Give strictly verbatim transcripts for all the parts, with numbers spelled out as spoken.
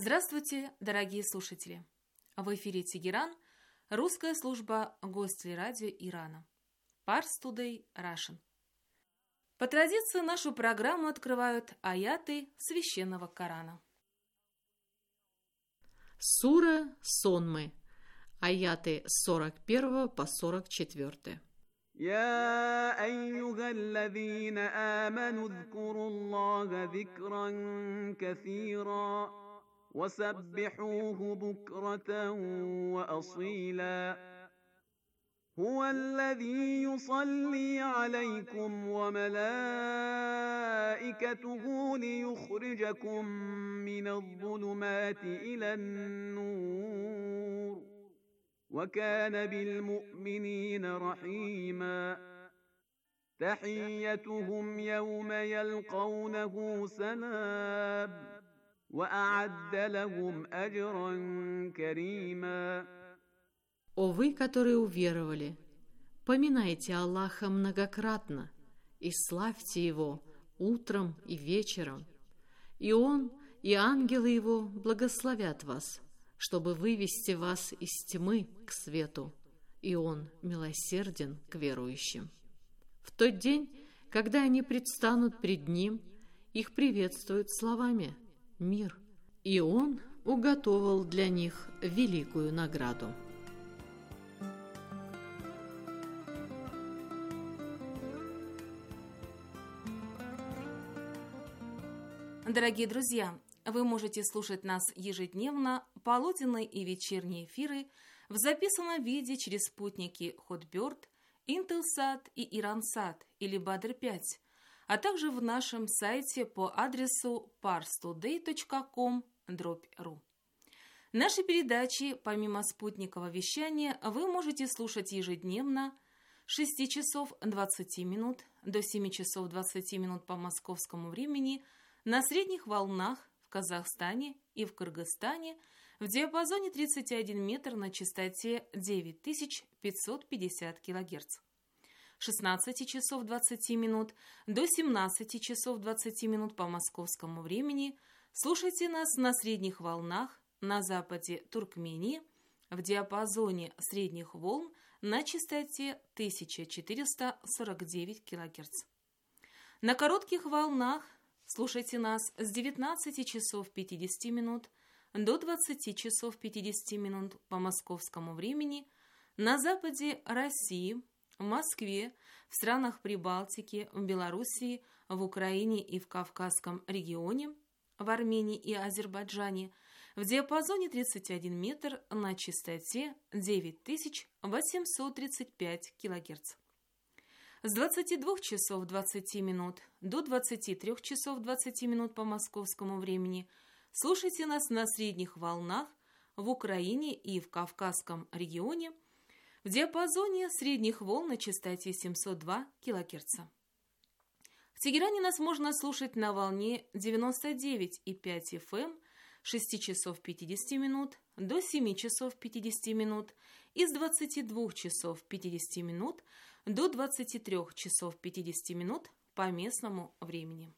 Здравствуйте, дорогие слушатели! В эфире Тегеран, русская служба Гостелерадио Ирана. Pars Today Russian. По традиции нашу программу открывают аяты Священного Корана. Сура Сонмы. Аяты с сорок первого по сорок четвёртый. يا أيها الذين آمنوا اذكروا الله ذكرا كثيرا وسبحوه بكرة وأصيلا هو الذي يصلي عليكم وملائكته ليخرجكم من الظلمات إلى النور وكان بالمؤمنين رحيما تحيتهم يوم يلقونه سلام وأعد لهم أجرا كريما. О вы, которые уверовали, поминайте Аллаха многократно и славьте Его утром и вечером, и Он и ангелы Его благословят вас, чтобы вывести вас из тьмы к свету, и Он милосерден к верующим. В тот день, когда они предстанут пред Ним, их приветствуют словами «Мир», и Он уготовил для них великую награду. Дорогие друзья, вы можете слушать нас ежедневно, полуденные и вечерние эфиры в записанном виде через спутники Hotbird, Intelsat и Iransat или Badr пять, а также в нашем сайте по адресу pars today точка com дробь ру. Наши передачи, помимо спутникового вещания, вы можете слушать ежедневно с шести часов двадцати минут до семи часов двадцати минут по московскому времени на средних волнах в Казахстане и в Кыргызстане в диапазоне тридцать один метр на частоте девять тысяч пятьсот пятьдесят килогерц. С шестнадцати часов двадцати минут до семнадцати часов двадцати минут по московскому времени слушайте нас на средних волнах на западе Туркмении в диапазоне средних волн на частоте тысяча четыреста сорок девять килогерц. На коротких волнах слушайте нас с девятнадцати часов пятидесяти минут до двадцати часов пятидесяти минут по московскому времени на западе России, в Москве, в странах Прибалтики, в Белоруссии, в Украине и в Кавказском регионе, в Армении и Азербайджане в диапазоне тридцать один метр на частоте девять тысяч восемьсот тридцать пять килогерц. С двадцати двух часов двадцати минут до двадцати трёх часов двадцати минут по московскому времени слушайте нас на средних волнах в Украине и в Кавказском регионе в диапазоне средних волн на частоте семьсот два килогерца. В Тегеране нас можно слушать на волне девяносто девять и пять эф эм с шести часов пятидесяти минут до семи часов пятидесяти минут и с двадцати двух часов пятидесяти минут до двадцати трёх часов пятидесяти минут по местному времени.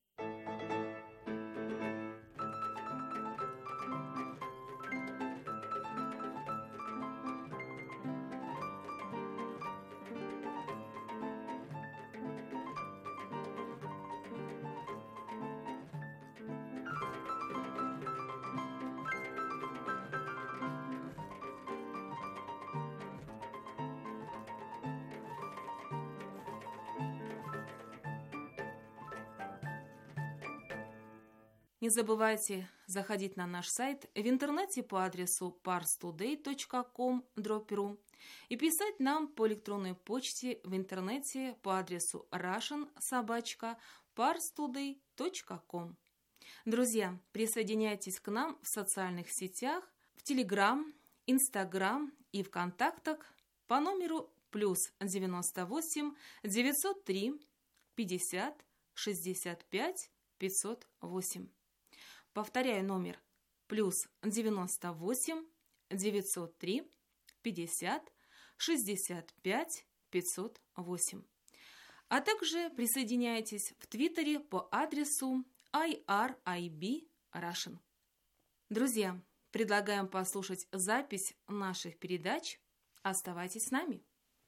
Не забывайте заходить на наш сайт в интернете по адресу pars today точка com дробь ру и писать нам по электронной почте в интернете по адресу russian собака pars today точка com. Друзья, присоединяйтесь к нам в социальных сетях, в Telegram, Instagram и ВКонтактах по номеру плюс девяносто восемь девятьсот три пятьдесят шестьдесят пять пятьсот восемь. Повторяю номер плюс девяносто восемь девятьсот три пятьдесят шестьдесят пять пятьсот восемь. А также присоединяйтесь в Твиттере по адресу ай ар ай би Russian. Друзья, предлагаем послушать запись наших передач. Оставайтесь с нами.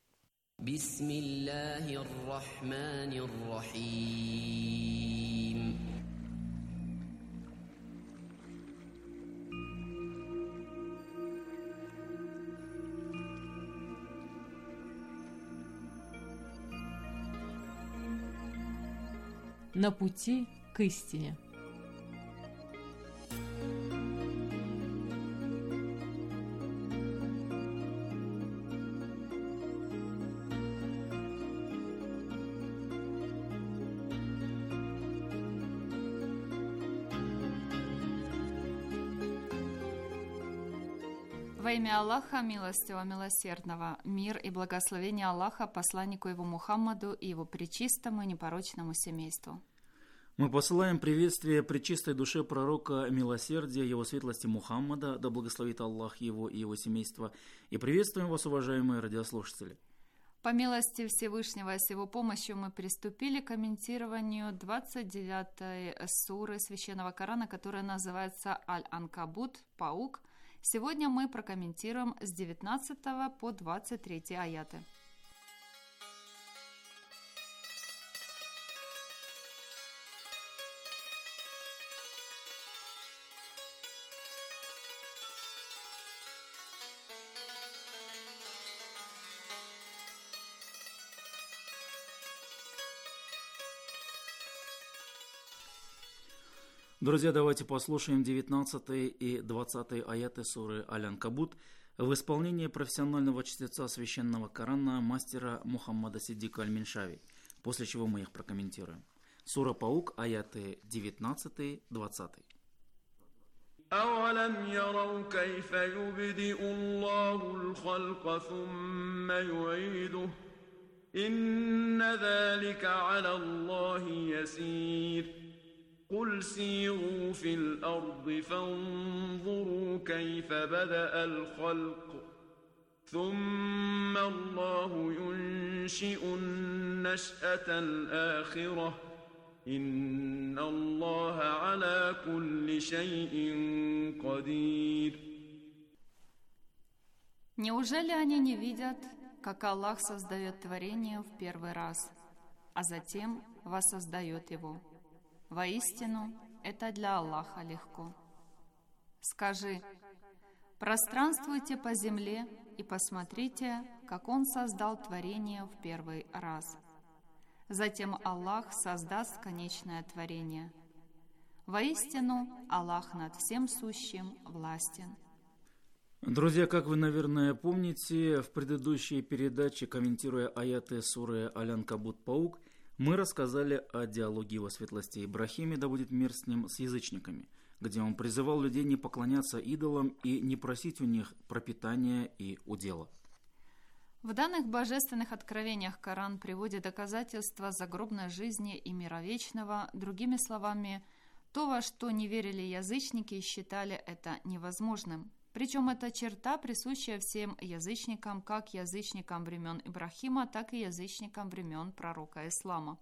Бисмиллахир-рахманир-рахим. На пути к истине. Во имя Аллаха, милостивого, милосердного, мир и благословение Аллаха, посланнику его Мухаммаду и его пречистому и непорочному семейству. Мы посылаем приветствие пречистой душе пророка милосердия, его светлости Мухаммада, да благословит Аллах его и его семейство, и приветствуем вас, уважаемые радиослушатели. По милости Всевышнего, с его помощью мы приступили к комментированию двадцать девятой суры Священного Корана, которая называется Аль-Анкабут, Паук. Сегодня мы прокомментируем с девятнадцатого по двадцать третий аяты. Друзья, давайте послушаем девятнадцатый и двадцатый аяты суры Аль-Анкабут в исполнении профессионального чтеца Священного Корана мастера Мухаммада Сиддика Аль-Миншави, после чего мы их прокомментируем. Сура Паук, аяты девятнадцатый-двадцатый. أَوَلَمْ يَرَوْا كَيْفَ يُبْدِئُ اللَّهُ الْخَلْقَ ثُمَّ يُعِيدُهُ إِنَّ ذَلِكَ عَلَى اللَّهِ يَسِيرٌ قُلْ سِيرُوا فِي الْأَرْضِ فَانظُرُوا كَيْفَ بَدَأَ الْخَلْقَ ثُمَّ اللَّهُ يُنشِئُ النَّشْأَةَ الْآخِرَةَ إِنَّ اللَّهَ عَلَى كُلِّ شَيْءٍ قَدِيرٌ. Неужели они не видят, как Аллах создает творение в первый раз, а затем воссоздает его? Воистину, это для Аллаха легко. Скажи: пространствуйте по земле и посмотрите, как Он создал творение в первый раз. Затем Аллах создаст конечное творение. Воистину, Аллах над всем сущим властен. Друзья, как вы, наверное, помните, в предыдущей передаче, комментируя аяты суры Аль-Анкабут Паук, мы рассказали о диалоге его светлости Ибрахиме, да будет мир с ним, с язычниками, где он призывал людей не поклоняться идолам и не просить у них пропитания и удела. В данных божественных откровениях Коран приводит доказательства загробной жизни и мира вечного, другими словами, то, во что не верили язычники и считали это невозможным. Причем это черта, присущая всем язычникам, как язычникам времен Ибрахима, так и язычникам времен пророка Ислама.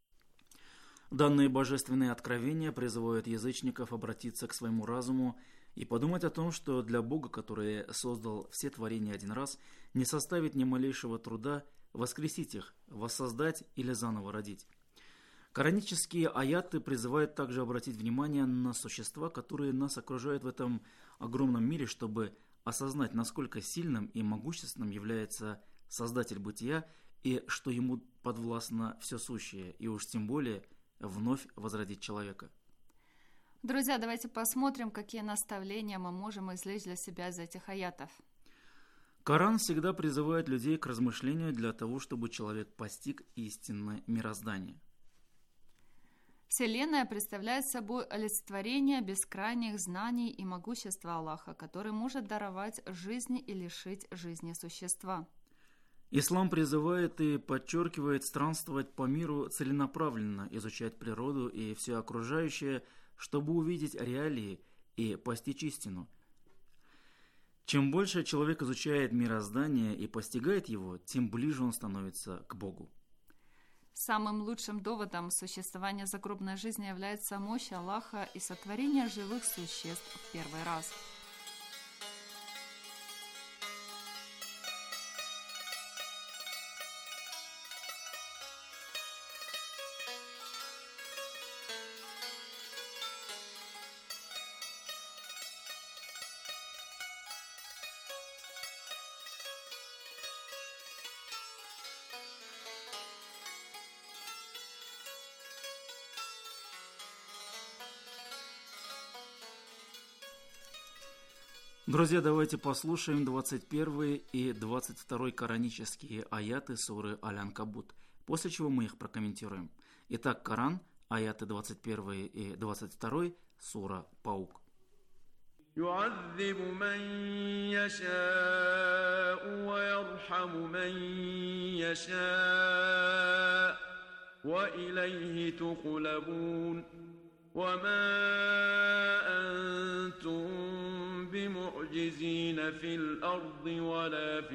Данные божественные откровения призывают язычников обратиться к своему разуму и подумать о том, что для Бога, который создал все творения один раз, не составит ни малейшего труда воскресить их, воссоздать или заново родить. Коранические аяты призывают также обратить внимание на существа, которые нас окружают в этом огромном мире, чтобы осознать, насколько сильным и могущественным является Создатель бытия и что ему подвластно все сущее, и уж тем более вновь возродить человека. Друзья, давайте посмотрим, какие наставления мы можем извлечь для себя из этих аятов. Коран всегда призывает людей к размышлению для того, чтобы человек постиг истинное мироздание. Вселенная представляет собой олицетворение бескрайних знаний и могущества Аллаха, который может даровать жизнь и лишить жизни существа. Ислам призывает и подчеркивает странствовать по миру целенаправленно, изучать природу и все окружающее, чтобы увидеть реалии и постичь истину. Чем больше человек изучает мироздание и постигает его, тем ближе он становится к Богу. Самым лучшим доводом существования загробной жизни является мощь Аллаха и сотворение живых существ в первый раз. Друзья, давайте послушаем двадцать первый и двадцать второй коранические аяты суры Аль-Анкабут, после чего мы их прокомментируем. Итак, Коран, аяты двадцать первый и двадцать второй, сура Паук. يعذب من يشاء ويرحم من يشاء وإليه تقلبون وما أنتم بمعجزين في الأرض ولا في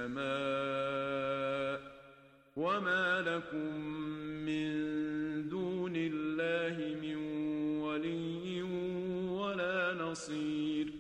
السماء وما لكم من دون الله من ولي ولا نصير.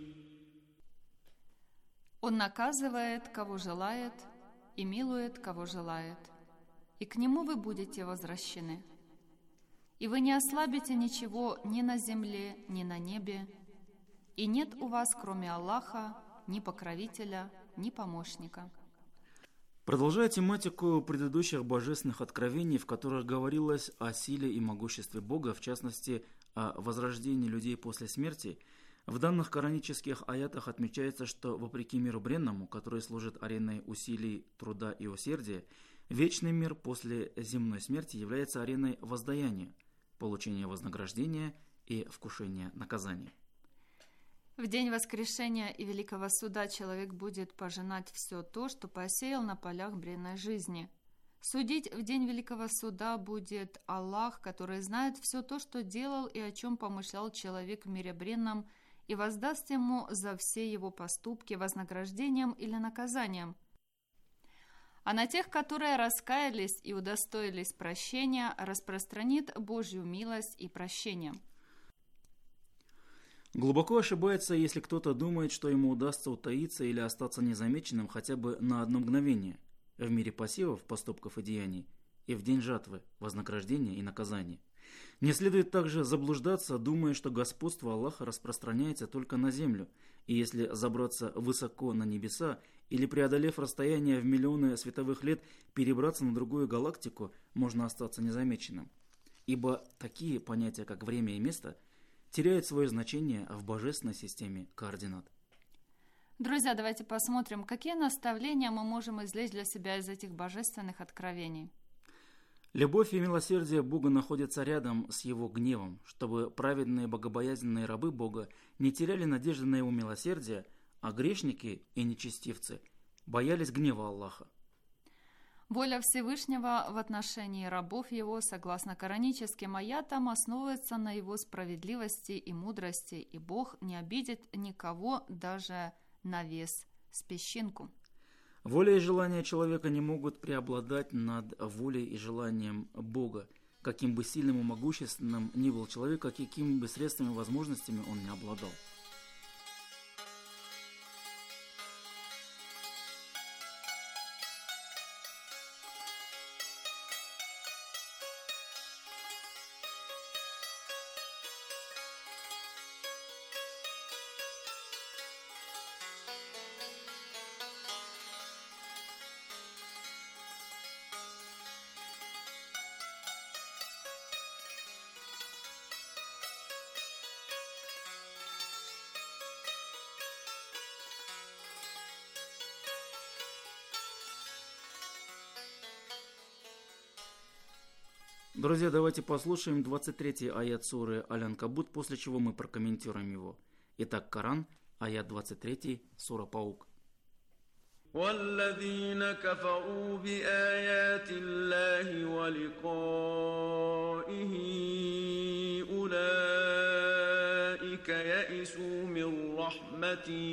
Он наказывает, кого желает, и милует, кого желает, и к Нему вы будете возвращены. И вы не ослабите ничего ни на земле, ни на небе, и нет у вас, кроме Аллаха, ни покровителя, ни помощника. Продолжая тематику предыдущих божественных откровений, в которых говорилось о силе и могуществе Бога, в частности, о возрождении людей после смерти, в данных коранических аятах отмечается, что вопреки миру бренному, который служит ареной усилий, труда и усердия, вечный мир после земной смерти является ареной воздаяния, получения вознаграждения и вкушения наказания. В день воскрешения и великого суда человек будет пожинать все то, что посеял на полях бренной жизни. Судить в день великого суда будет Аллах, который знает все то, что делал и о чем помышлял человек в мире бренном, и воздаст ему за все его поступки вознаграждением или наказанием. А на тех, которые раскаялись и удостоились прощения, распространит Божью милость и прощение. Глубоко ошибается, если кто-то думает, что ему удастся утаиться или остаться незамеченным хотя бы на одно мгновение в мире пассивов, поступков и деяний, и в день жатвы, вознаграждения и наказания. Не следует также заблуждаться, думая, что господство Аллаха распространяется только на землю, и если забраться высоко на небеса или, преодолев расстояние в миллионы световых лет, перебраться на другую галактику, можно остаться незамеченным. Ибо такие понятия, как время и место, теряют свое значение в божественной системе координат. Друзья, давайте посмотрим, какие наставления мы можем извлечь для себя из этих божественных откровений. Любовь и милосердие Бога находятся рядом с Его гневом, чтобы праведные богобоязненные рабы Бога не теряли надежды на Его милосердие, а грешники и нечестивцы боялись гнева Аллаха. Воля Всевышнего в отношении рабов Его, согласно кораническим аятам, основывается на Его справедливости и мудрости, и Бог не обидит никого даже на вес с песчинку. Воля и желания человека не могут преобладать над волей и желанием Бога, каким бы сильным и могущественным ни был человек, какими бы средствами и возможностями он не обладал. Друзья, давайте послушаем двадцать третий аят суры Аль-Анкабут, после чего мы прокомментируем его. Итак, Коран, аят двадцать три, сура Паук. والذين كفروا بآيات الله ولقائه أولئك يئسوا من رحمتي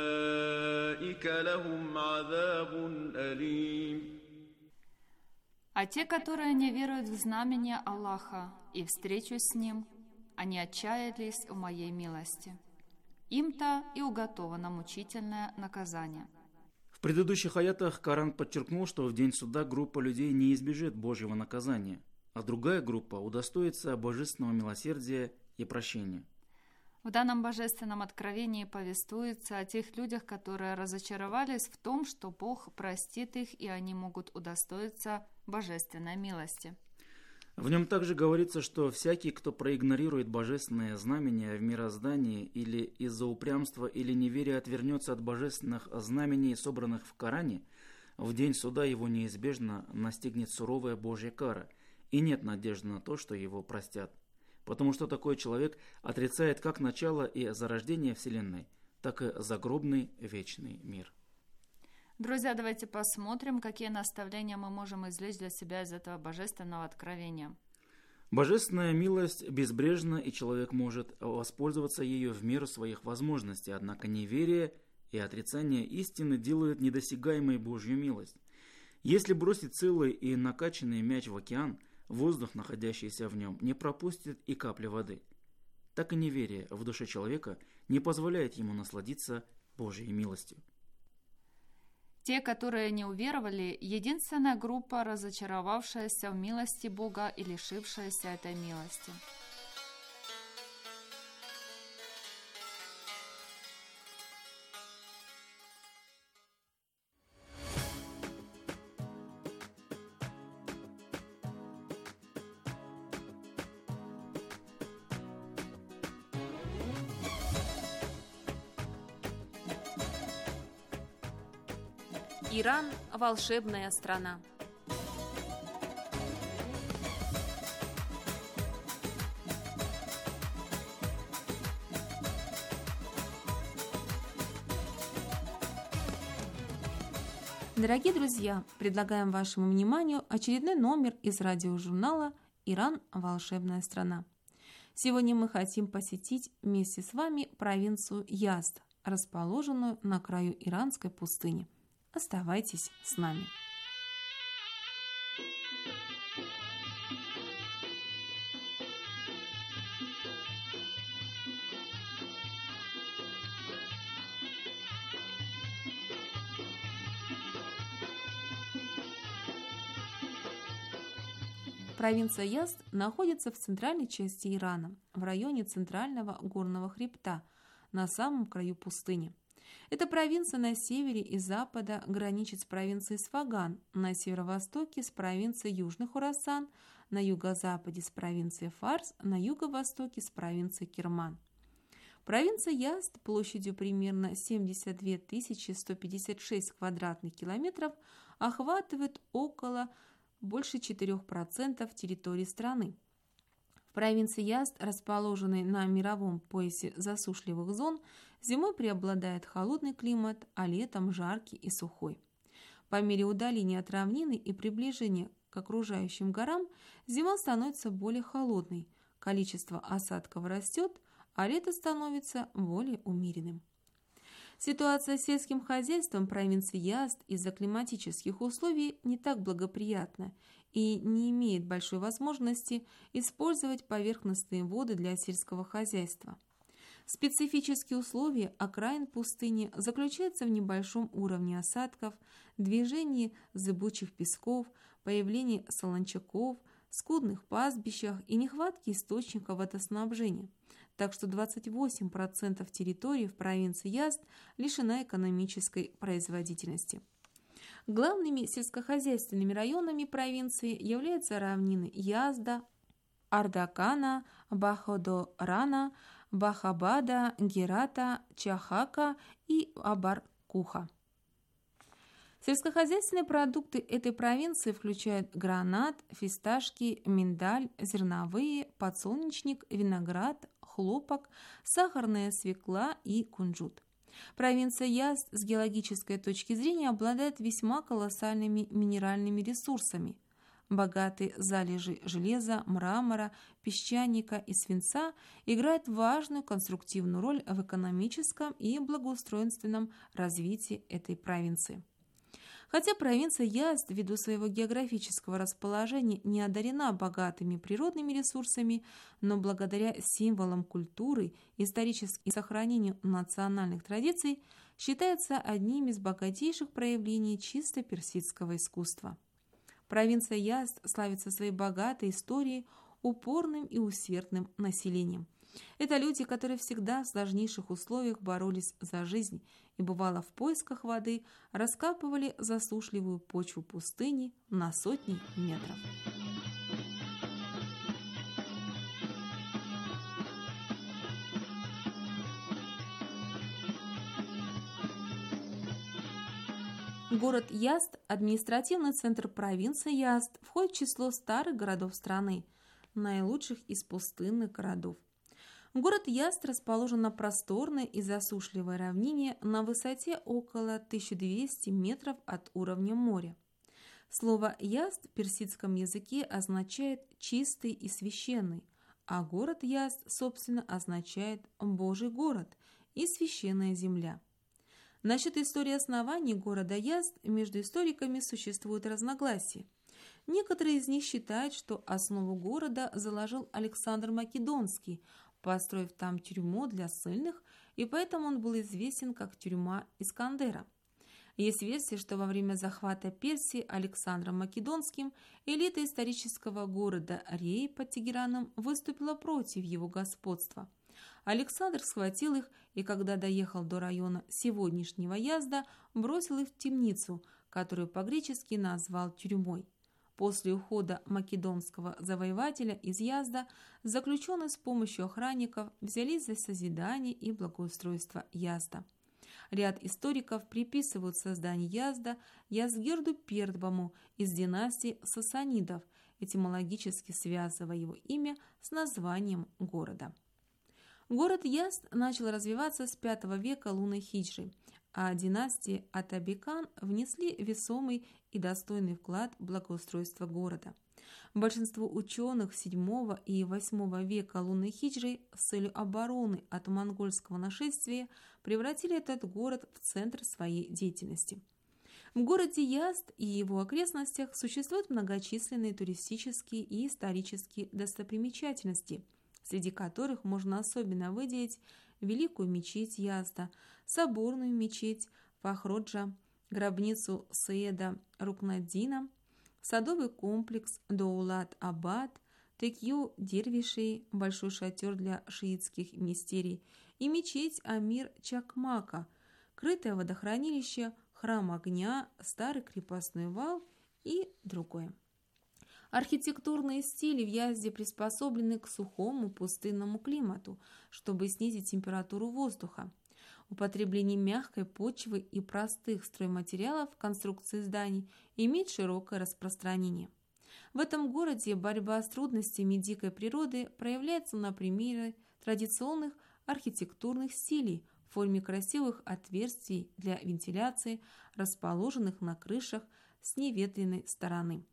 وأولئك لهم عذاب أليم. А те, которые не веруют в знамение Аллаха и встречу с Ним, они отчаялись в моей милости. Им-то и уготовано мучительное наказание. В предыдущих аятах Коран подчеркнул, что в день суда группа людей не избежит Божьего наказания, а другая группа удостоится божественного милосердия и прощения. В данном божественном откровении повествуется о тех людях, которые разочаровались в том, что Бог простит их, и они могут удостоиться божественной милости. В нем также говорится, что всякий, кто проигнорирует божественное знамение в мироздании или из-за упрямства или неверия отвернется от божественных знамений, собранных в Коране, в день суда его неизбежно настигнет суровая Божья кара, и нет надежды на то, что его простят. Потому что такой человек отрицает как начало и зарождение Вселенной, так и загробный вечный мир. Друзья, давайте посмотрим, какие наставления мы можем извлечь для себя из этого божественного откровения. Божественная милость безбрежна, и человек может воспользоваться ею в меру своих возможностей, однако неверие и отрицание истины делают недосягаемой Божью милость. Если бросить целый и накачанный мяч в океан, воздух, находящийся в нем, не пропустит и капли воды. Так и неверие в душе человека не позволяет ему насладиться Божьей милостью. Те, которые не уверовали, единственная группа, разочаровавшаяся в милости Бога и лишившаяся этой милости. Иран – волшебная страна. Дорогие друзья, предлагаем вашему вниманию очередной номер из радиожурнала «Иран – волшебная страна». Сегодня мы хотим посетить вместе с вами провинцию Язд, расположенную на краю иранской пустыни. Оставайтесь с нами. Провинция Язд находится в центральной части Ирана, в районе центрального горного хребта, на самом краю пустыни. Эта провинция на севере и запада граничит с провинцией Сфаган, на северо-востоке с провинцией Южный Хорасан, на юго-западе с провинцией Фарс, на юго-востоке с провинцией Керман. Провинция Язд площадью примерно семьдесят две тысячи сто пятьдесят шесть квадратных километров охватывает около больше четырёх процентов территории страны. В провинции Язд, расположенной на мировом поясе засушливых зон, зимой преобладает холодный климат, а летом жаркий и сухой. По мере удаления от равнины и приближения к окружающим горам зима становится более холодной, количество осадков растет, а лето становится более умеренным. Ситуация с сельским хозяйством провинции Язд из-за климатических условий не так благоприятна и не имеет большой возможности использовать поверхностные воды для сельского хозяйства. Специфические условия окраин пустыни заключаются в небольшом уровне осадков, движении зыбучих песков, появлении солончаков, скудных пастбищах и нехватке источников водоснабжения. Так что двадцать восемь процентов территории в провинции Язд лишена экономической производительности. Главными сельскохозяйственными районами провинции являются равнины Язда, Ардакана, Баходорана, Бахабада, Герата, Чахака и Абаркуха. Сельскохозяйственные продукты этой провинции включают гранат, фисташки, миндаль, зерновые, подсолнечник, виноград, хлопок, сахарная свекла и кунжут. Провинция Язд с геологической точки зрения обладает весьма колоссальными минеральными ресурсами. Богатые залежи железа, мрамора, песчаника и свинца играют важную конструктивную роль в экономическом и благоустройственном развитии этой провинции. Хотя провинция Язд, ввиду своего географического расположения, не одарена богатыми природными ресурсами, но благодаря символам культуры, историческим и сохранению национальных традиций, считается одним из богатейших проявлений чисто персидского искусства. Провинция Язд славится своей богатой историей, упорным и усердным населением. Это люди, которые всегда в сложнейших условиях боролись за жизнь и, бывало, в поисках воды раскапывали засушливую почву пустыни на сотни метров. Город Язд, административный центр провинции Язд, входит в число старых городов страны, наилучших из пустынных городов. Город Язд расположен на просторной и засушливой равнине на высоте около тысячи двухсот метров от уровня моря. Слово «Язд» в персидском языке означает «чистый и священный», а город Язд, собственно, означает «Божий город» и «священная земля». Насчет истории основания города Язд между историками существуют разногласия. Некоторые из них считают, что основу города заложил Александр Македонский, построив там тюрьму для ссыльных, и поэтому он был известен как тюрьма Искандера. Есть версия, что во время захвата Персии Александром Македонским элита исторического города Рей под Тегераном выступила против его господства. Александр схватил их и, когда доехал до района сегодняшнего Язда, бросил их в темницу, которую по-гречески назвал тюрьмой. После ухода македонского завоевателя из Язда заключенные с помощью охранников взялись за созидание и благоустройство Язда. Ряд историков приписывают создание Язда Яздгерду Первому из династии Сасанидов, этимологически связывая его имя с названием города. Город Язд начал развиваться с пятого века лунной хиджры, а династии Атабекан внесли весомый и достойный вклад в благоустройство города. Большинство ученых седьмого и восьмого века лунной хиджры с целью обороны от монгольского нашествия превратили этот город в центр своей деятельности. В городе Язд и его окрестностях существуют многочисленные туристические и исторические достопримечательности, среди которых можно особенно выделить Великую мечеть Язда, соборную мечеть Фахроджа, гробницу Саеда Рукнаддина, садовый комплекс Доулат-Абад, Текью Дервишей, большой шатер для шиитских мистерий, и мечеть Амир-Чакмака, крытое водохранилище, храм огня, старый крепостной вал и другое. Архитектурные стили в Язде приспособлены к сухому пустынному климату, чтобы снизить температуру воздуха. Употребление мягкой почвы и простых стройматериалов в конструкции зданий имеет широкое распространение. В этом городе борьба с трудностями дикой природы проявляется на примере традиционных архитектурных стилей в форме красивых отверстий для вентиляции, расположенных на крышах с неветренной стороны.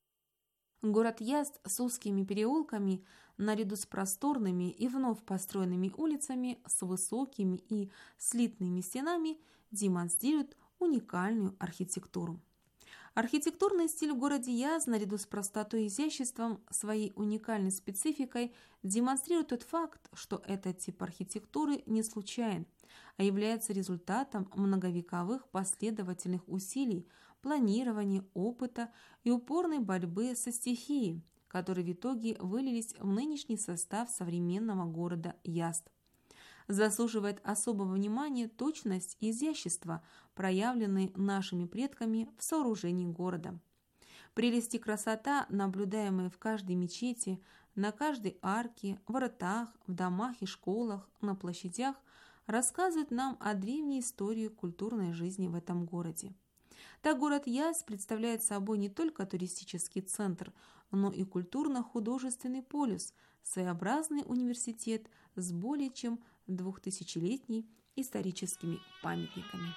Город Язд с узкими переулками, наряду с просторными и вновь построенными улицами с высокими и слитными стенами, демонстрирует уникальную архитектуру. Архитектурный стиль в городе Язд, наряду с простотой и изяществом, своей уникальной спецификой, демонстрирует тот факт, что этот тип архитектуры не случайен, а является результатом многовековых последовательных усилий, планирования, опыта и упорной борьбы со стихией, которые в итоге вылились в нынешний состав современного города Язд. Заслуживает особого внимания точность и изящество, проявленные нашими предками в сооружении города. Прелесть и красота, наблюдаемые в каждой мечети, на каждой арке, воротах, в домах и школах, на площадях, рассказывают нам о древней истории культурной жизни в этом городе. Так город Язд представляет собой не только туристический центр, но и культурно-художественный полюс, своеобразный университет с более чем двухтысячелетними историческими памятниками.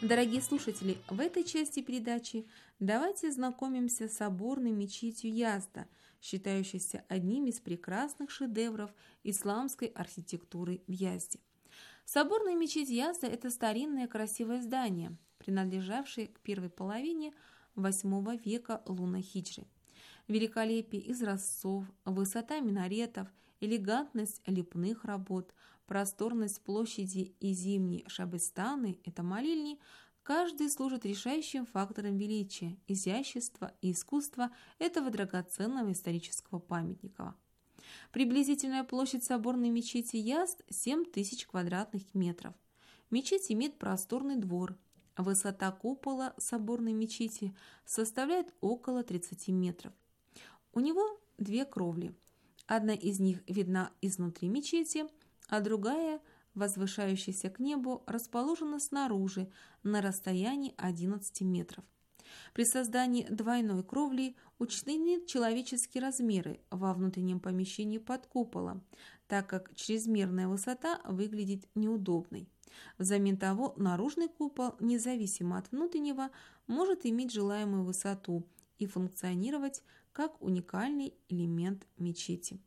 Дорогие слушатели, в этой части передачи давайте знакомимся с соборной мечетью Язда, считающейся одним из прекрасных шедевров исламской архитектуры в Язде. Соборная мечеть Язда – это старинное красивое здание, принадлежавшее к первой половине восьмого века лунной хиджры. Великолепие изразцов, высота минаретов, элегантность лепных работ, просторность площади и зимние шабыстаны – это молельни, каждый служит решающим фактором величия, изящества и искусства этого драгоценного исторического памятника. Приблизительная площадь соборной мечети Язд – семь тысяч квадратных метров. Мечеть имеет просторный двор. Высота купола соборной мечети составляет около тридцати метров. У него две кровли. Одна из них видна изнутри мечети, а другая, возвышающаяся к небу, расположена снаружи на расстоянии одиннадцати метров. При создании двойной кровли учтены человеческие размеры во внутреннем помещении под куполом, так как чрезмерная высота выглядит неудобной. Взамен того, наружный купол, независимо от внутреннего, может иметь желаемую высоту и функционировать как уникальный элемент мечети.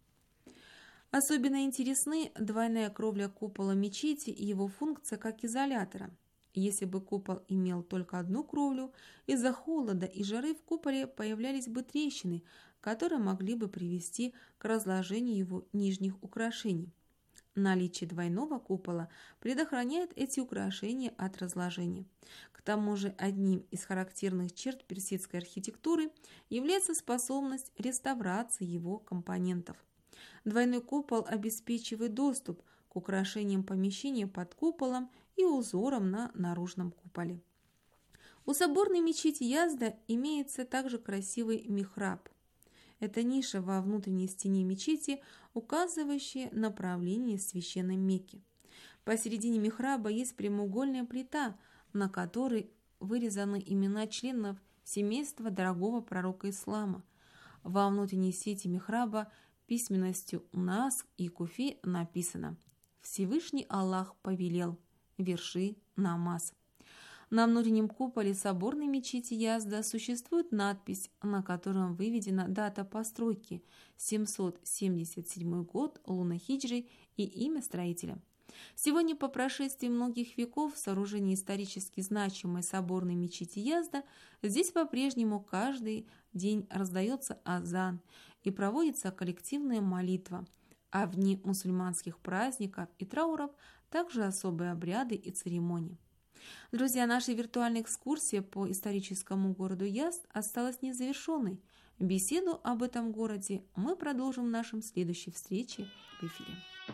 Особенно интересны двойная кровля купола мечети и его функция как изолятора. Если бы купол имел только одну кровлю, из-за холода и жары в куполе появлялись бы трещины, которые могли бы привести к разложению его нижних украшений. Наличие двойного купола предохраняет эти украшения от разложения. К тому же одним из характерных черт персидской архитектуры является способность реставрации его компонентов. Двойной купол обеспечивает доступ к украшениям помещения под куполом и узорам на наружном куполе. У соборной мечети Язда имеется также красивый михраб. Это ниша во внутренней стене мечети, указывающая направление священной Мекки. Посередине михраба есть прямоугольная плита, на которой вырезаны имена членов семейства дорогого пророка ислама. Во внутренней сети михраба письменностью Насх и Куфи написано: «Всевышний Аллах повелел, верши намаз». На внутреннем куполе соборной мечети Язда существует надпись, на которой выведена дата постройки – семьсот семьдесят седьмой год лунной хиджры и имя строителя. Сегодня, по прошествии многих веков сооружения исторически значимой соборной мечети Язда, здесь по-прежнему каждый день раздается азан и проводится коллективная молитва, а в дни мусульманских праздников и трауров также особые обряды и церемонии. Друзья, наша виртуальная экскурсия по историческому городу Язд осталась незавершенной. Беседу об этом городе мы продолжим в нашем следующей встрече в эфире.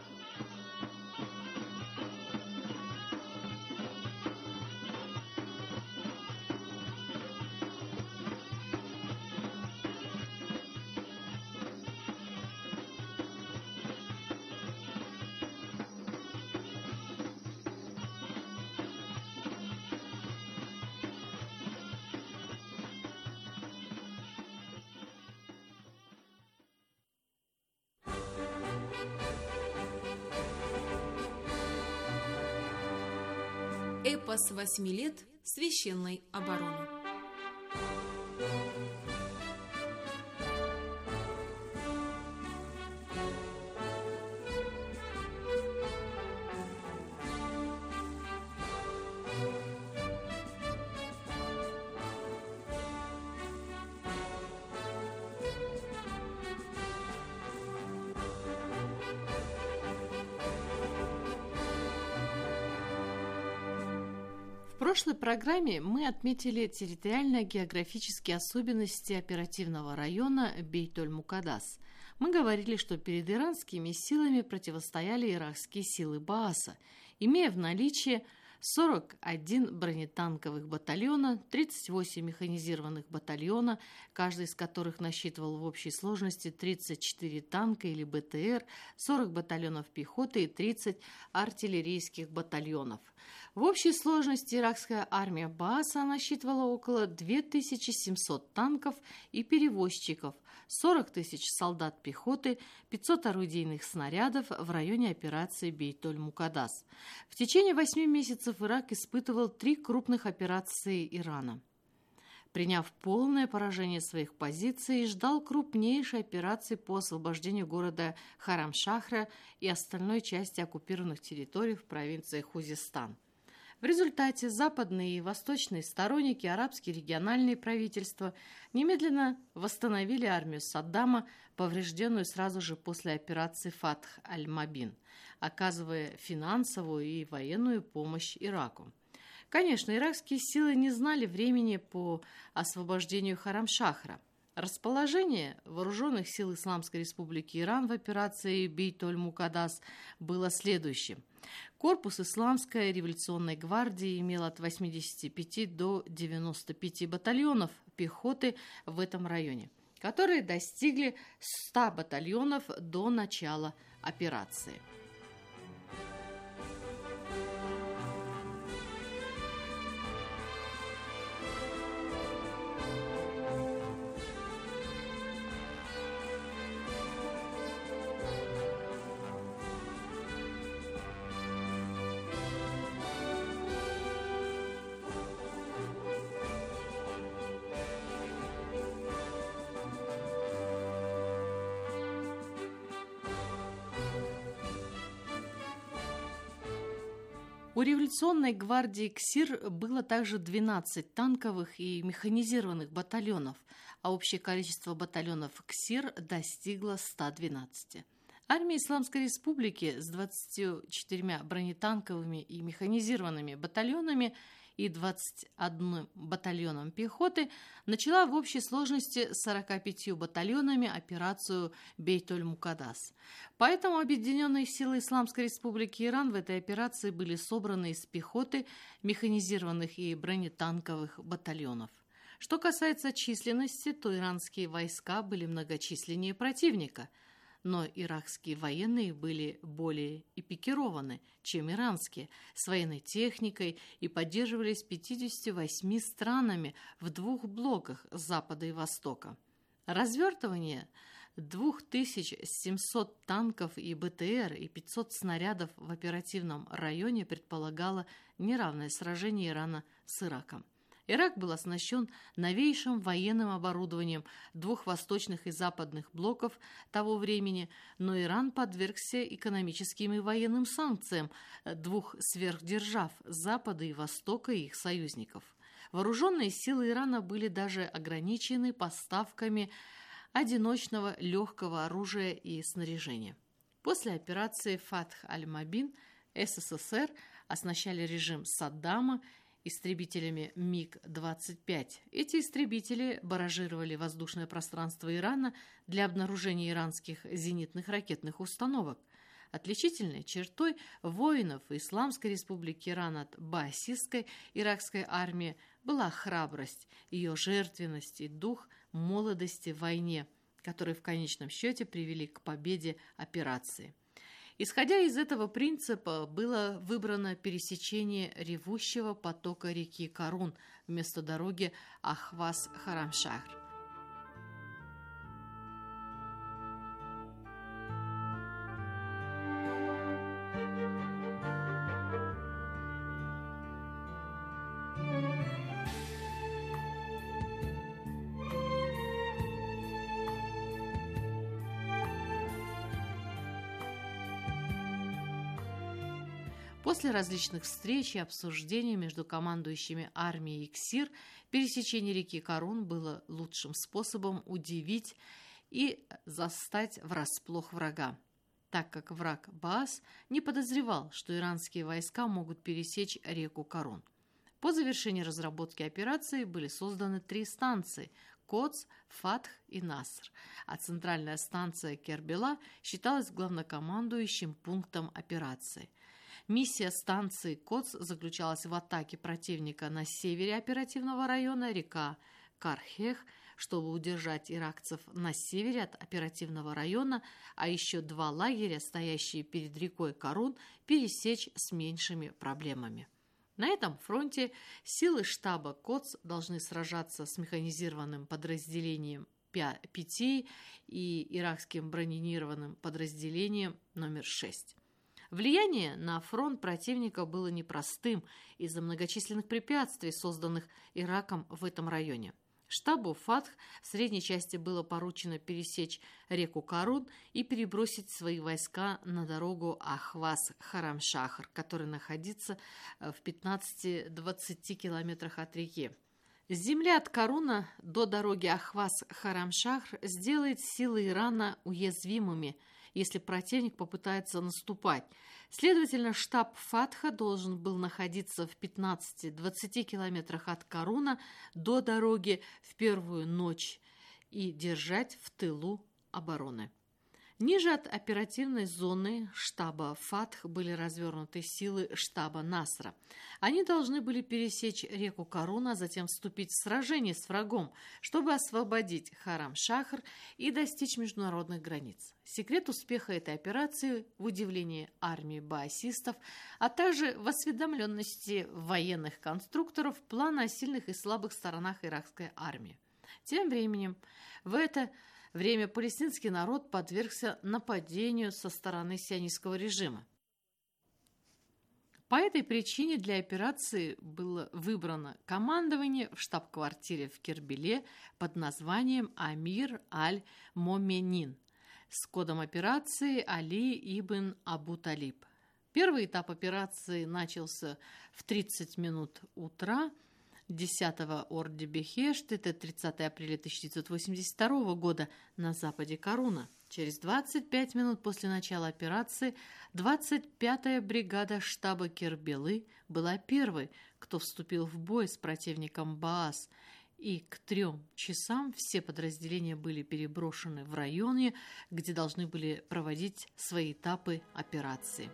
Эпос восьми лет священной обороны. В прошлой программе мы отметили территориально-географические особенности оперативного района Бейт-оль-Мукаддас. Мы говорили, что перед иранскими силами противостояли иракские силы Бааса, имея в наличии сорок один бронетанковых батальона, тридцать восемь механизированных батальона, каждый из которых насчитывал в общей сложности тридцать четыре танка или БТР, сорок батальонов пехоты и тридцать артиллерийских батальонов. В общей сложности иракская армия Бааса насчитывала около две тысячи семьсот танков и перевозчиков, сорок тысяч солдат пехоты, пятьсот орудийных снарядов в районе операции Бейт-оль-Мукаддас. В течение восьми месяцев Ирак испытывал три крупных операции Ирана. Приняв полное поражение своих позиций, ждал крупнейшей операции по освобождению города Харам-Шахра и остальной части оккупированных территорий в провинции Хузестан. В результате западные и восточные сторонники, арабские региональные правительства немедленно восстановили армию Саддама, поврежденную сразу же после операции Фатх аль-Мабин, оказывая финансовую и военную помощь Ираку. Конечно, иракские силы не знали времени по освобождению Харам-Шахра. Расположение вооруженных сил Исламской Республики Иран в операции Бейт-оль-Мукаддас было следующим. Корпус Исламской революционной гвардии имел от восьмидесяти пяти до девяноста пяти батальонов пехоты в этом районе, которые достигли ста батальонов до начала операции. У революционной гвардии КСИР было также двенадцать танковых и механизированных батальонов, а общее количество батальонов КСИР достигло ста двенадцати. Армия Исламской Республики с двадцатью четырьмя бронетанковыми и механизированными батальонами и двадцатью одним батальоном пехоты начала в общей сложности сорока пятью батальонами операцию Бейт-оль-Мукаддас. Поэтому объединенные силы Исламской Республики Иран в этой операции были собраны из пехоты, механизированных и бронетанковых батальонов. Что касается численности, то иранские войска были многочисленнее противника, но иракские военные были более эпикированы, чем иранские, с военной техникой и поддерживались пятьюдесятью восьмью странами в двух блоках Запада и Востока. Развертывание двух тысяч семисот танков и БТР и пятисот снарядов в оперативном районе предполагало неравное сражение Ирана с Ираком. Ирак был оснащен новейшим военным оборудованием двух восточных и западных блоков того времени, но Иран подвергся экономическим и военным санкциям двух сверхдержав – Запада и Востока и их союзников. Вооруженные силы Ирана были даже ограничены поставками одиночного легкого оружия и снаряжения. После операции Фатх аль-Мабин СССР оснащали режим Саддама истребителями миг двадцать пять. Эти истребители баражировали воздушное пространство Ирана для обнаружения иранских зенитных ракетных установок. Отличительной чертой воинов Исламской Республики Иран от баасистской иракской армии была храбрость, ее жертвенность и дух молодости в войне, которые в конечном счете привели к победе операции. Исходя из этого принципа, было выбрано пересечение ревущего потока реки Карун вместо дороги Ахваз-Харам-Шахр. После различных встреч и обсуждений между командующими армией и КСИР, пересечение реки Карун было лучшим способом удивить и застать врасплох врага, так как враг Баас не подозревал, что иранские войска могут пересечь реку Карун. По завершении разработки операции были созданы три станции – Кодс, Фатх и Наср, а центральная станция Кербела считалась главнокомандующим пунктом операции. Миссия станции Кодс заключалась в атаке противника на севере оперативного района, река Кархех, чтобы удержать иракцев на севере от оперативного района, а еще два лагеря, стоящие перед рекой Карун, пересечь с меньшими проблемами. На этом фронте силы штаба Кодс должны сражаться с механизированным подразделением пяти и иракским бронированным подразделением номер шесть. Влияние на фронт противника было непростым из-за многочисленных препятствий, созданных Ираком в этом районе. Штабу Фатх в средней части было поручено пересечь реку Карун и перебросить свои войска на дорогу Ахваз-Харамшахр, которая находится в пятнадцати-двадцати километрах от реки. С земли от Каруна до дороги Ахваз-Харамшахр сделает силы Ирана уязвимыми, если противник попытается наступать. Следовательно, штаб Фатха должен был находиться в пятнадцати-двадцати километрах от Каруна до дороги в первую ночь и держать в тылу обороны. Ниже от оперативной зоны штаба Фатх были развернуты силы штаба Насра. Они должны были пересечь реку Карун, а затем вступить в сражение с врагом, чтобы освободить Харам-Шахр и достичь международных границ. Секрет успеха этой операции в удивлении армии баасистов, а также в осведомленности военных конструкторов плана о сильных и слабых сторонах иракской армии. Тем временем в это время палестинский народ подвергся нападению со стороны сионистского режима. По этой причине для операции было выбрано командование в штаб-квартире в Кербеле под названием Амир аль-Моменин с кодом операции Али ибн Абу Талиб. Первый этап операции начался в тридцать минут утра десятого Орди-Бехешт, это тридцатого апреля тысяча девятьсот восемьдесят второго года, на западе Каруна. Через двадцать пять минут после начала операции двадцать пятая бригада штаба Кербелы была первой, кто вступил в бой с противником Баас, и к трем часам все подразделения были переброшены в районе, где должны были проводить свои этапы операции.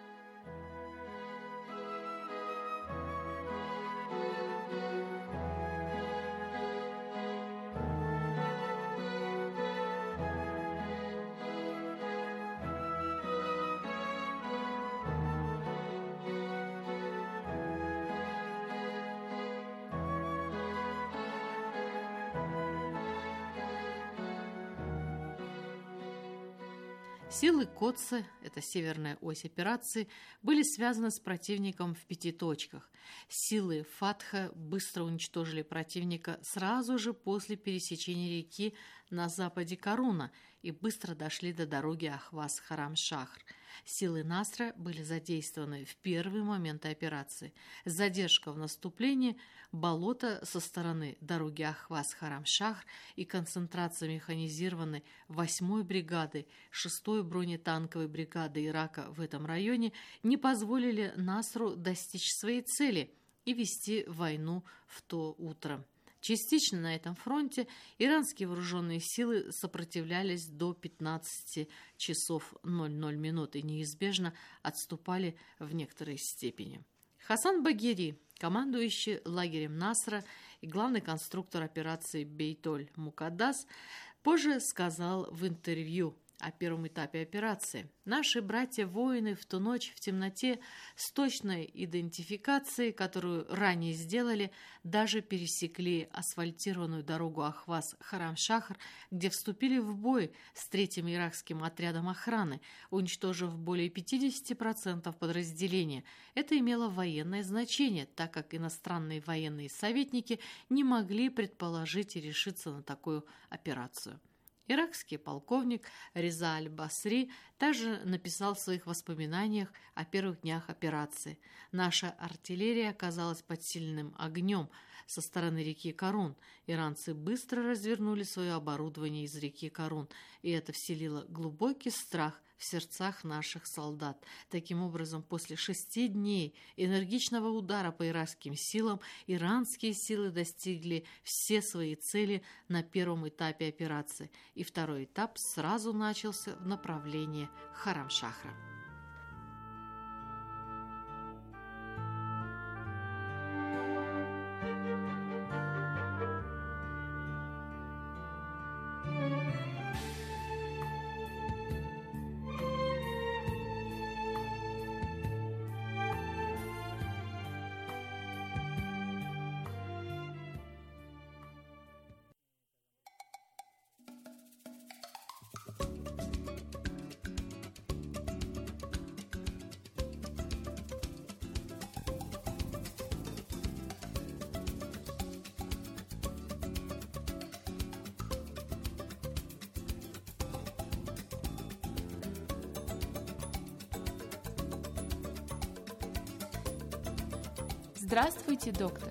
Силы Котса, это северная ось операции, были связаны с противником в пяти точках. Силы Фатха быстро уничтожили противника сразу же после пересечения реки на западе Каруна и быстро дошли до дороги Ахваз-Харам-Шахр. Силы Насра были задействованы в первые моменты операции. Задержка в наступлении, болото со стороны дороги Ахваз-Харам-Шахр и концентрация механизированной восьмой бригады, шестой бронетанковой бригады Ирака в этом районе не позволили Насру достичь своей цели и вести войну в то утро. Частично на этом фронте иранские вооруженные силы сопротивлялись до пятнадцати часов ноль ноль минут и неизбежно отступали в некоторой степени. Хасан Багери, командующий лагерем Насра и главный конструктор операции Бейтоль-Мукаддас, позже сказал в интервью о первом этапе операции: «Наши братья-воины в ту ночь в темноте с точной идентификацией, которую ранее сделали, даже пересекли асфальтированную дорогу Ахваз-Харам-Шахр, где вступили в бой с третьим иракским отрядом охраны, уничтожив более пятидесяти процентов подразделения. Это имело военное значение, так как иностранные военные советники не могли предположить и решиться на такую операцию». Иракский полковник Реза аль-Басри также написал в своих воспоминаниях о первых днях операции: «Наша артиллерия оказалась под сильным огнем со стороны реки Карун. Иранцы быстро развернули свое оборудование из реки Карун, и это вселило глубокий страх в сердцах наших солдат. Таким образом, после шести дней энергичного удара по иракским силам, иранские силы достигли все свои цели на первом этапе операции, и второй этап сразу начался в направлении Харам-Шахра». Здравствуйте, доктор.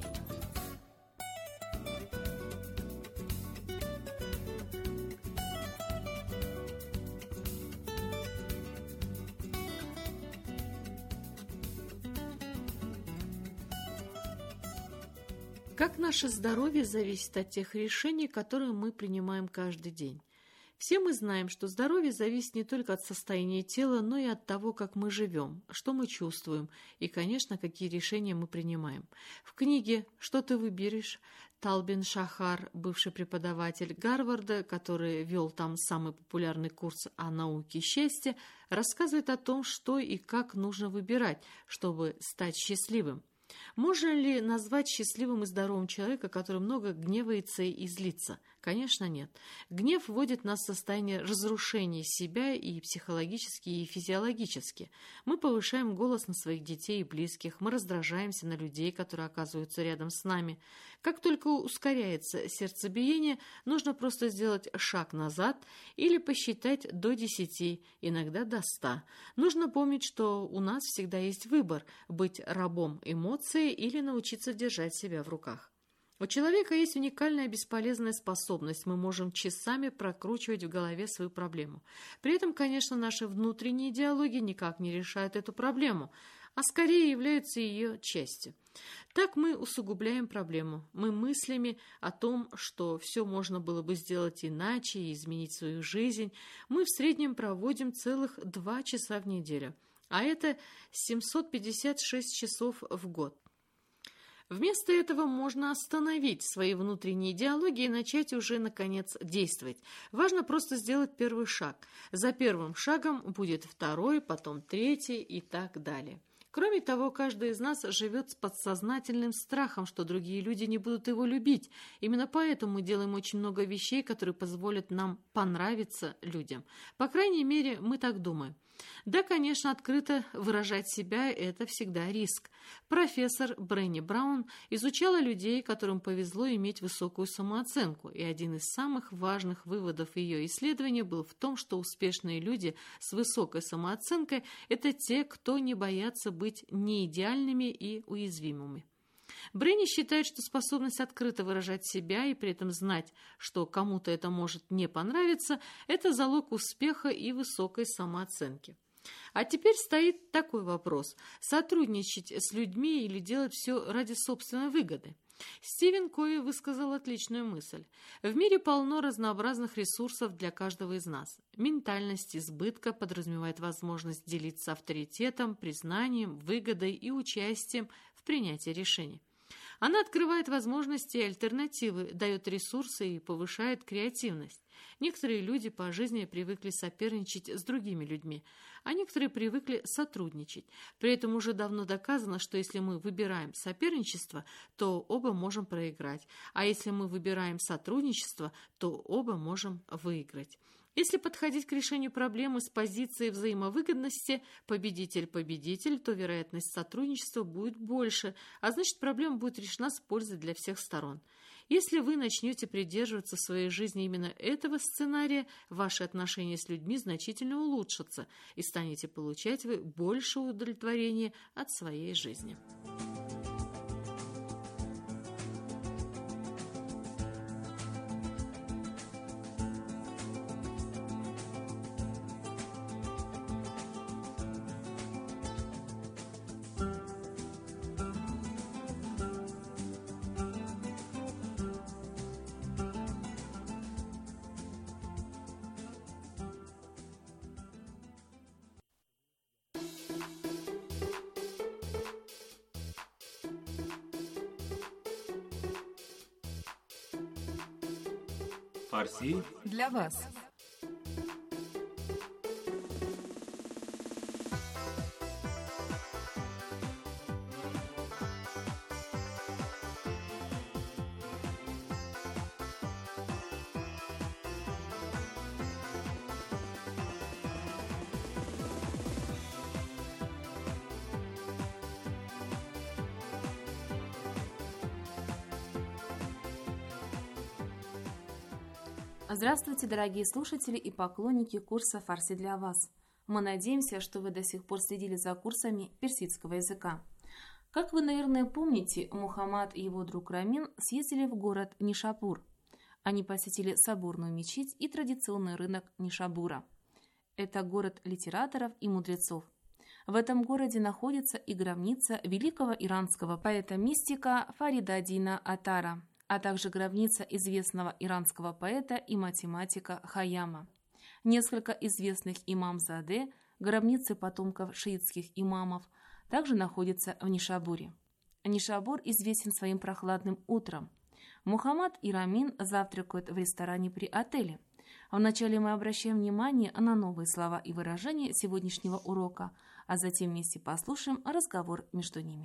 Как наше здоровье зависит от тех решений, которые мы принимаем каждый день. Все мы знаем, что здоровье зависит не только от состояния тела, но и от того, как мы живем, что мы чувствуем и, конечно, какие решения мы принимаем. В книге «Что ты выберешь» Тал Бен-Шахар, бывший преподаватель Гарварда, который вел там самый популярный курс о науке счастья, рассказывает о том, что и как нужно выбирать, чтобы стать счастливым. Можно ли назвать счастливым и здоровым человека, который много гневается и злится? Конечно, нет. Гнев вводит нас в состояние разрушения себя и психологически, и физиологически. Мы повышаем голос на своих детей и близких, мы раздражаемся на людей, которые оказываются рядом с нами. Как только ускоряется сердцебиение, нужно просто сделать шаг назад или посчитать до десяти, иногда до ста. Нужно помнить, что у нас всегда есть выбор – быть рабом эмоций или научиться держать себя в руках. У человека есть уникальная бесполезная способность. Мы можем часами прокручивать в голове свою проблему. При этом, конечно, наши внутренние диалоги никак не решают эту проблему, а скорее являются ее частью. Так мы усугубляем проблему. Мы мыслями о том, что все можно было бы сделать иначе и изменить свою жизнь, мы в среднем проводим целых два часа в неделю, а это семьсот пятьдесят шесть часов в год. Вместо этого можно остановить свои внутренние диалоги и начать уже, наконец, действовать. Важно просто сделать первый шаг. За первым шагом будет второй, потом третий и так далее. Кроме того, каждый из нас живет с подсознательным страхом, что другие люди не будут его любить. Именно поэтому мы делаем очень много вещей, которые позволят нам понравиться людям. По крайней мере, мы так думаем. Да, конечно, открыто выражать себя – это всегда риск. Профессор Бренни Браун изучала людей, которым повезло иметь высокую самооценку, и один из самых важных выводов ее исследования был в том, что успешные люди с высокой самооценкой – это те, кто не боятся быть неидеальными и уязвимыми. Бренни считает, что способность открыто выражать себя и при этом знать, что кому-то это может не понравиться, это залог успеха и высокой самооценки. А теперь стоит такой вопрос – сотрудничать с людьми или делать все ради собственной выгоды? Стивен Кови высказал отличную мысль. В мире полно разнообразных ресурсов для каждого из нас. Ментальность избытка подразумевает возможность делиться авторитетом, признанием, выгодой и участием в принятии решений. Она открывает возможности и альтернативы, дает ресурсы и повышает креативность. Некоторые люди по жизни привыкли соперничать с другими людьми, а некоторые привыкли сотрудничать. При этом уже давно доказано, что если мы выбираем соперничество, то оба можем проиграть, а если мы выбираем сотрудничество, то оба можем выиграть. Если подходить к решению проблемы с позиции взаимовыгодности победитель-победитель, то вероятность сотрудничества будет больше, а значит, проблема будет решена с пользой для всех сторон. Если вы начнете придерживаться в своей жизни именно этого сценария, ваши отношения с людьми значительно улучшатся и станете получать вы больше удовлетворения от своей жизни. Фарси для вас. Здравствуйте, дорогие слушатели и поклонники курса «Фарси для вас». Мы надеемся, что вы до сих пор следили за курсами персидского языка. Как вы, наверное, помните, Мухаммад и его друг Рамин съездили в город Нишапур. Они посетили соборную мечеть и традиционный рынок Нишабура. Это город литераторов и мудрецов. В этом городе находится и гробница великого иранского поэта-мистика Фаридаддина Атара, а также гробница известного иранского поэта и математика Хайяма. Несколько известных имамзаде, гробницы потомков шиитских имамов, также находятся в Нишабуре. Нишабур известен своим прохладным утром. Мухаммад и Рамин завтракают в ресторане при отеле. Вначале мы обращаем внимание на новые слова и выражения сегодняшнего урока, а затем вместе послушаем разговор между ними.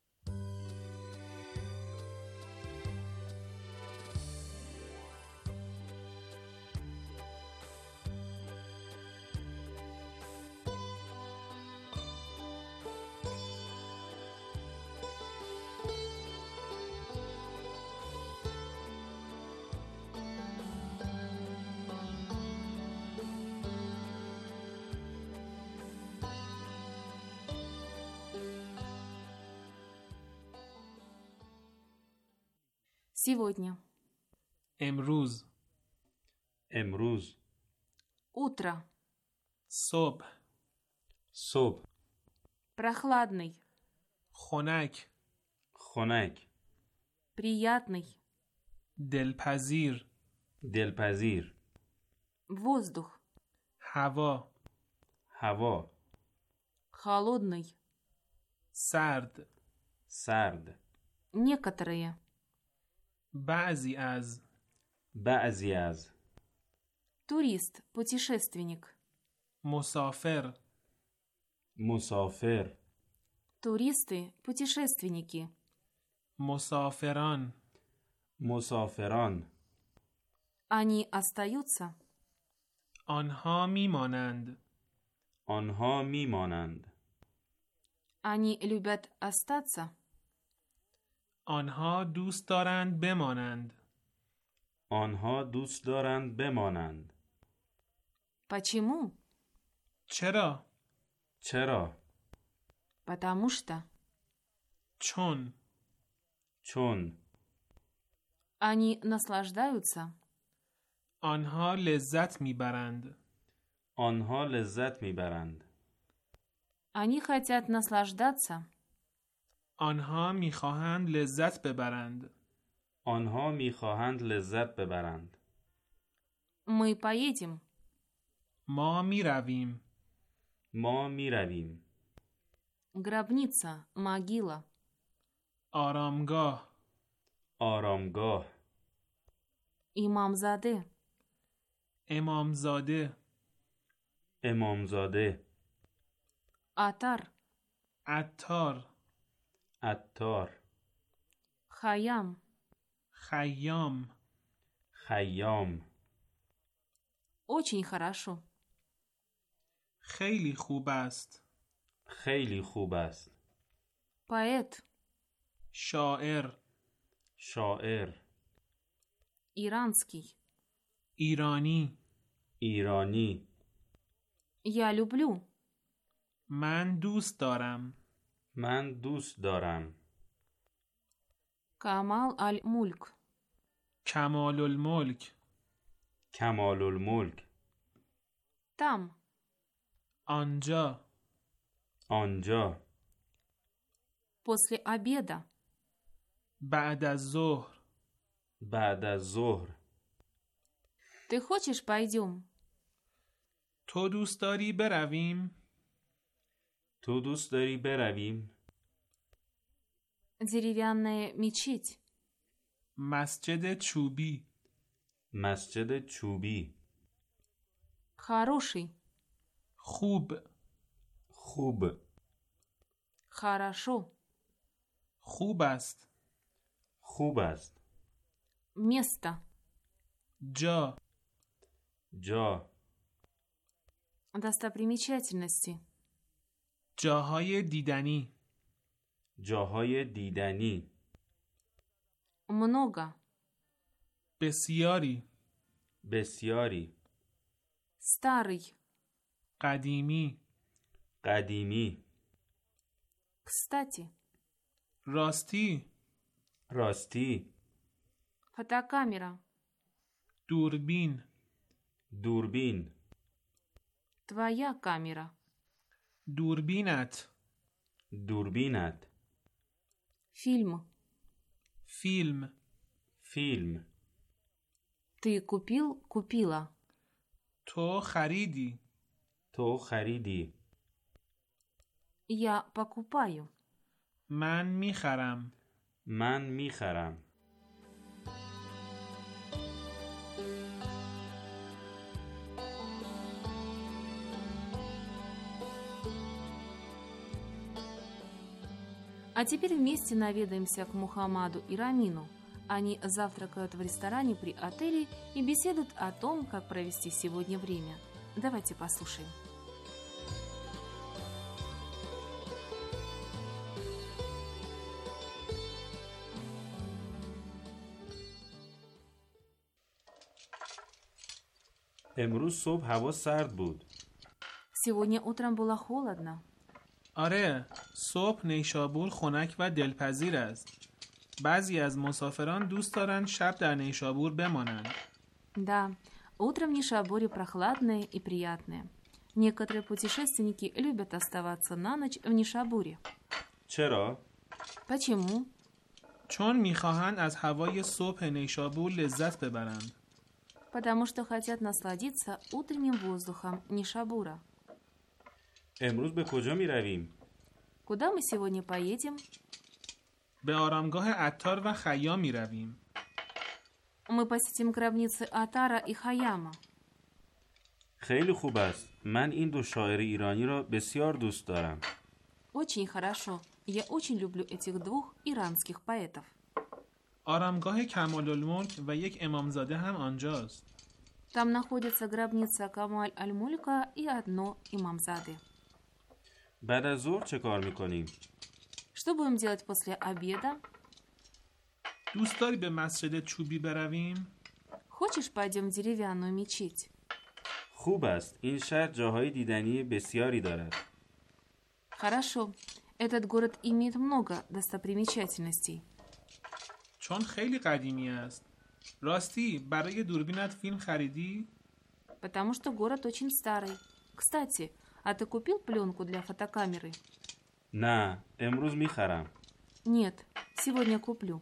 Сегодня. امروز. امروز. Утро. صبح. صبح. Прохладный. خنک. خنک. Приятный. دلپذیر. دلپذیر. Воздух. هوا. هوا. Холодный. سرد. سرد. Некоторые. بعضی از. بعضی از. Турист, путешественник. مسافر. مسافر. Туристы, путешественники. مسافران. مسافران. Они остаются. آنها میمانند. آنها میمانند. Они любят остаться. آنها دوست دارند بمانند. آنها دوست دارند بمانند. Почему? چرا؟ چرا؟ Потому что. چون. چون. Они наслаждаются. آنها لذت میبرند. آنها لذت میبرند. Они хотят наслаждаться. آنها میخواهند لذت ببرند. آنها میخواهند لذت ببرند. Мы поедем. ما میرویم. ما میرویم. Гробница, могила. آرامگاه. آرامگاه. Имамзаде. امامزاده. امامزاده. Атар. عطار. عطار. Хайям. خیام. خیام. Очень хорошо. خیلی خوب است. خیلی خوب است. Поэт. شاعر. شاعر. Иранский. ایرانی. ایرانی. Я люблю. من دوست دارم. من دوست دارم. Камал аль-Мульк. کمال الملک. کمال الملک. Там. آنجا. آنجا. После обеда. بعد از ظهر. بعد از ظهر. Ты хочешь, пойдем? تو دوست داری برویم؟ تو دوست داری برویم؟ Деревянная мечеть. مسجد چوبی. مسجد چوبی. Хороший. خوب. خوب. Хорошо. خوب است. خوب است. Место. جا. جا. Достопримечательности. جاهای دیدنی. جاهای دیدنی. Много. بسیاری. بسیاری. Старый. قدیمی. قدیمی. Кстати. راستی. راستی. Фотокамера. دوربین. دوربین. Твоя камера. دوربینت. دوربینت. Фильм. فیلم. فیلم. Ты купил, купила. تو خریدی. تو خریدی. Я покупаю. من میخرم. من میخرم. А теперь вместе наведаемся к Мухаммаду и Рамину. Они завтракают в ресторане при отеле и беседуют о том, как провести сегодня время. Давайте послушаем. امروز صبح هوا سرد بود. Сегодня утром было холодно. آره، صبح نیشابور خنک و دلپذیر است. بعضی از مسافران دوست دارند شب در نیشابور بمانند. Да, утром в Нишабуре прохладное и приятное. Некоторые путешественники любят оставаться на ночь в Нишабуре. چرا؟ Почему? چون میخواهند از هوای صبح نیشابور لذت ببرند. Потому что хотят насладиться утренним воздухом Нишабура. امروز به کجا می رویم؟ Куда мы сегодня поедем? به آرامگاه عطار و خیام می رویم. Мы посетим гробницы Атара и Хаяма. خیلی خوب است. من این دو شاعر ایرانی را بسیار دوست دارم. Очень хорошо. Я очень люблю этих двух иранских поэтов. آرامگاه کمال‌الملک و یک امامزاده هم آنجاست. Там находится гробница Камаль Аль-Мулька и одно имамзады. بعد از ظهر چه کار میکنیم؟ Что будем делать после обеда? دوست داری به مسجد چوبی برویم؟ Хочешь, пойдем в деревянную мечеть? خوب است. این شهر جاهای دیدنی بسیاری دارد. Хорошо. Этот город имеет много достопримечательностей. چون خیلی قدیمی است. راستی برای دوربینت فیلم خریدی؟ Потому что город очень старый. Кстати, а ты купил пленку для фотокамеры? نه، امروز میخرم. Нет, сегодня куплю.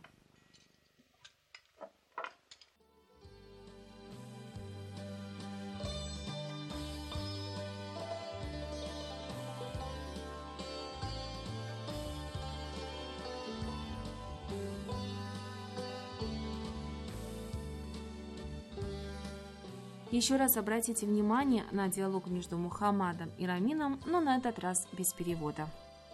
Еще раз обратите внимание на диалог между Мухаммадом и Рамином, но на этот раз без перевода.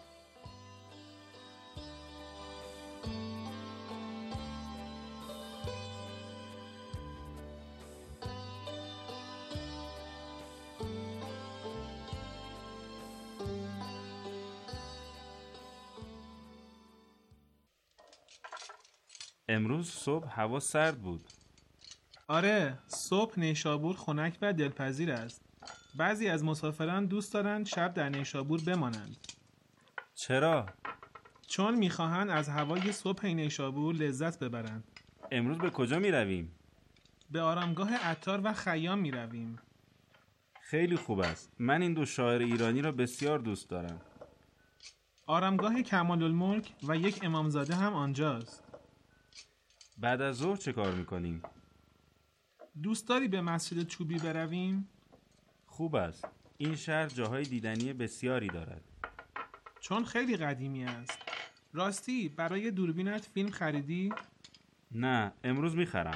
امروز صبح هوا سرد بود. آره، صبح نیشابور خنک و دلپذیر است. بعضی از مسافران دوست دارند شب در نیشابور بمانند. چرا؟ چون میخواهند از هوای صبح نیشابور لذت ببرند. امروز به کجا می رویم؟ به آرامگاه عطار و خیام می رویم. خیلی خوب است. من این دو شاعر ایرانی را بسیار دوست دارم. آرامگاه کمال‌الملک و یک امامزاده هم آنجاست. بعد از ظهر چه کار میکنیم؟ دوست داری به مسجد چوبی برویم؟ خوب است. این شهر جاهای دیدنی بسیاری دارد. چون خیلی قدیمی است. راستی برای دوربینت فیلم خریدی؟ نه، امروز میخرم.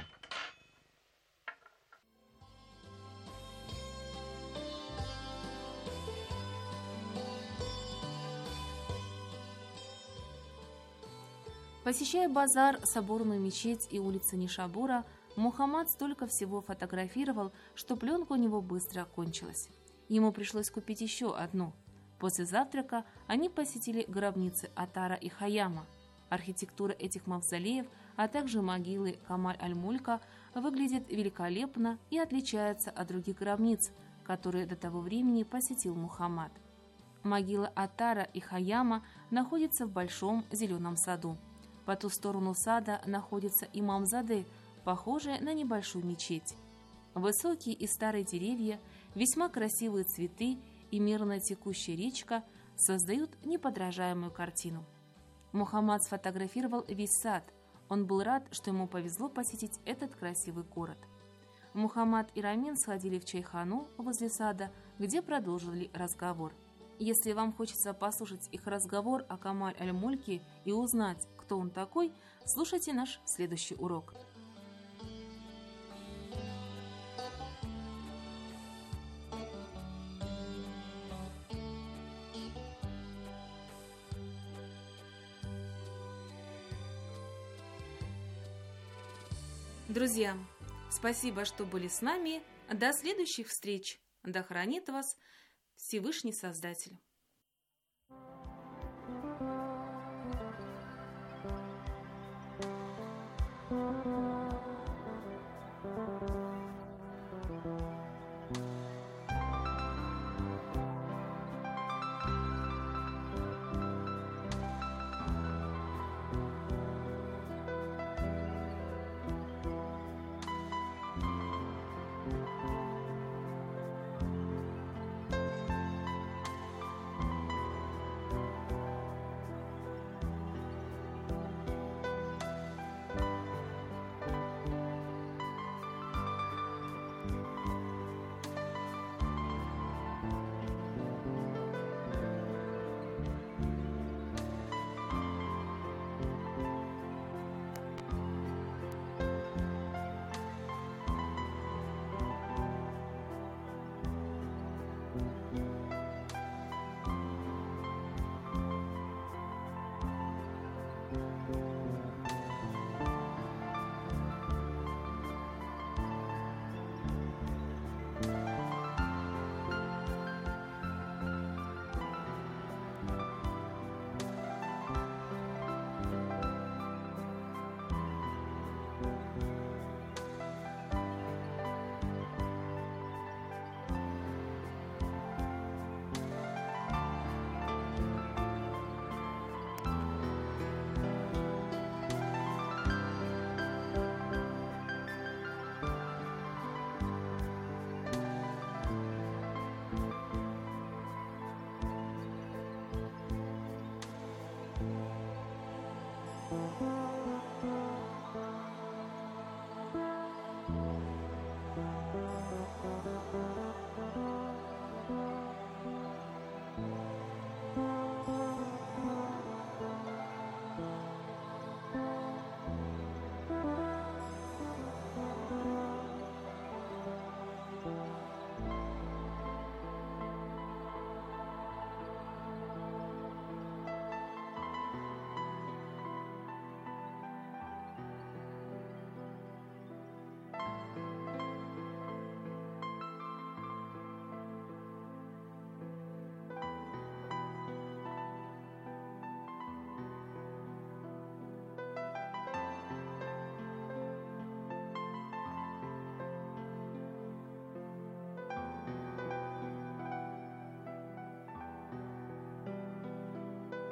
Посещая базар, соборную мечеть и улицы Нишабура, Мухаммад столько всего фотографировал, что пленка у него быстро кончилась. Ему пришлось купить еще одну. После завтрака они посетили гробницы Атара и Хаяма. Архитектура этих мавзолеев, а также могилы Камаль-аль-Мулька выглядит великолепно и отличается от других гробниц, которые до того времени посетил Мухаммад. Могила Атара и Хаяма находятся в большом зеленом саду. По ту сторону сада находится имамзаде, похожая на небольшую мечеть. Высокие и старые деревья, весьма красивые цветы и мирно текущая речка создают неподражаемую картину. Мухаммад сфотографировал весь сад. Он был рад, что ему повезло посетить этот красивый город. Мухаммад и Рамин сходили в чайхану возле сада, где продолжили разговор. Если вам хочется послушать их разговор о Камаль аль-Мульке и узнать, кто он такой, слушайте наш следующий урок. Друзья, спасибо, что были с нами. До следующих встреч. Да хранит вас Всевышний Создатель.